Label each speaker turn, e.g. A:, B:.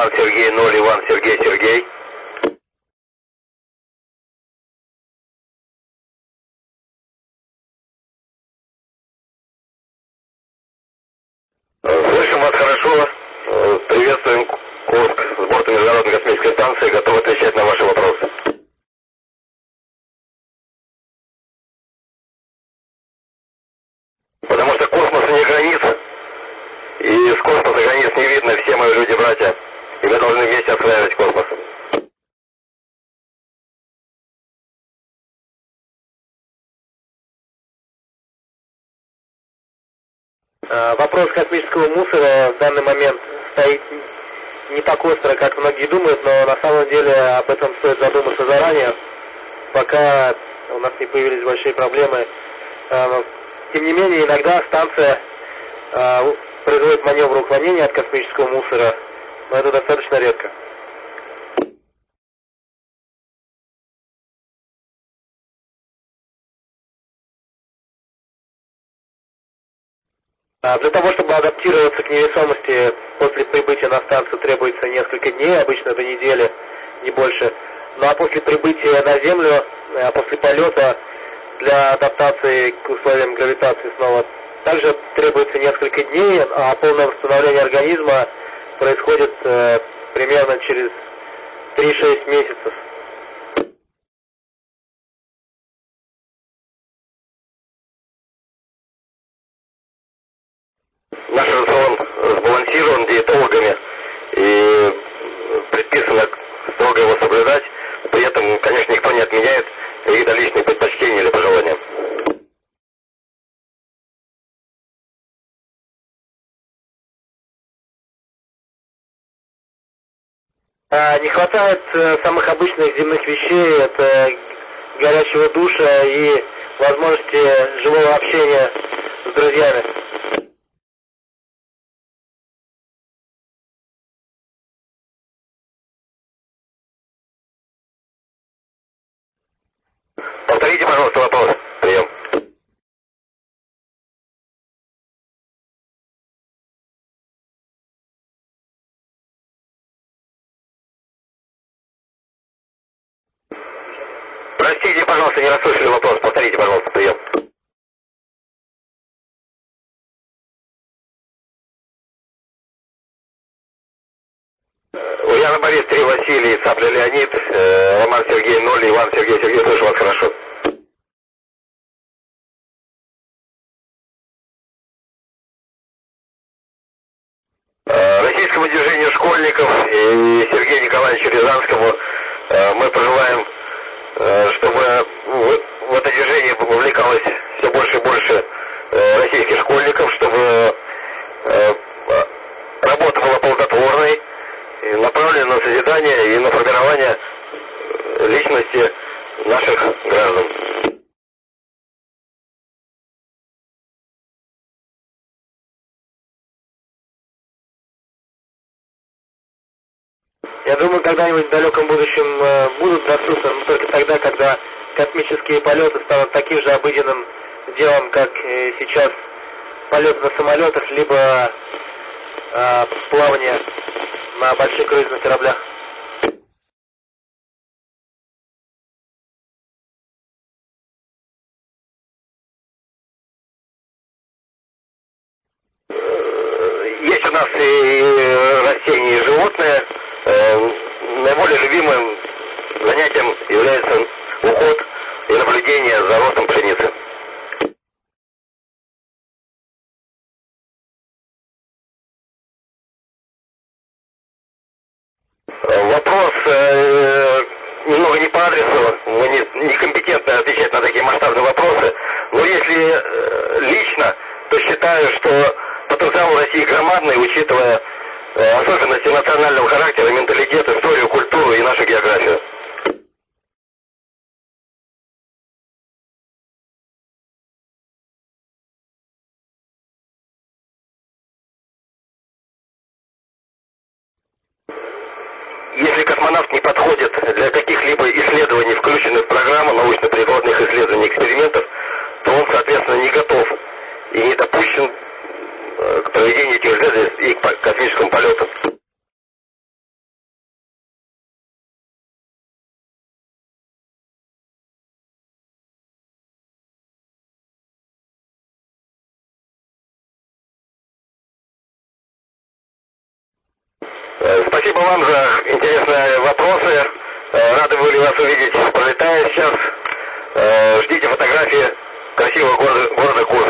A: Иван Сергей 0, Иван Сергей Сергей. Слышим вас хорошо. Приветствуем Курск с борта Международной космической станции. Готов отвечать на ваши вопросы. Потому что космоса не границ. И с космоса границ не видно, все мои люди-братья. И мы должны вместе осваивать космос.
B: Вопрос космического мусора в данный момент стоит не так остро, как многие думают, но на самом деле об этом стоит задуматься заранее, пока у нас не появились большие проблемы. Тем не менее, иногда станция производит маневр уклонения от космического мусора, но это достаточно редко. Для того, чтобы адаптироваться к невесомости после прибытия на станцию, требуется несколько дней, обычно до недели, не больше. Ну а после прибытия на Землю, после полета, для адаптации к условиям гравитации снова, также требуется несколько дней, а полное восстановление организма происходит примерно через 3-6 месяцев.
A: Наш рацион сбалансирован диетологами и предписано строго его соблюдать. При этом, конечно, никто не отменяет какие-то личные предпочтения или пожелания.
B: Не хватает самых обычных земных вещей, это горячего душа и возможности живого общения с друзьями.
A: Повторите, пожалуйста, вопрос. Прием. Простите, пожалуйста, не расслышали вопрос. Повторите, пожалуйста, прием. Ульяна Борис, 3 Василий, Цапля Леонид, Роман Сергей 0, Иван Сергей Сергей, слышу вас хорошо. Российскому движению школьников и Сергею Николаевичу Рязанскому мы пожелаем, чтобы в это движение вовлекалось все больше и больше российских школьников, чтобы работа была плодотворной, направленной на созидание и на формирование личности наших граждан.
B: Я думаю, когда-нибудь в далеком будущем будут доступны, но только тогда, когда космические полеты станут таким же обыденным делом, как сейчас полет на самолетах, либо плавание на больших круизных кораблях.
A: Есть у нас и растения, и животные. Наиболее любимым занятием является уход и наблюдение за ростом пшеницы. Вопрос немного не по адресу, мы некомпетентны отвечать на такие масштабные вопросы, но если лично, то считаю, что потенциал России громадный, учитывая особенности национального характера, менталитет, историю, культуру и нашу географию. Если космонавт не подходит для каких-либо исследований, включенных в программу научно-прикладных исследований и экспериментов, то он, соответственно, не готов и не допущен к проведению этих исследований и к космическому полету. Спасибо вам за интересные вопросы. Рады были вас увидеть, пролетая сейчас. Ждите фотографии красивого города Курск.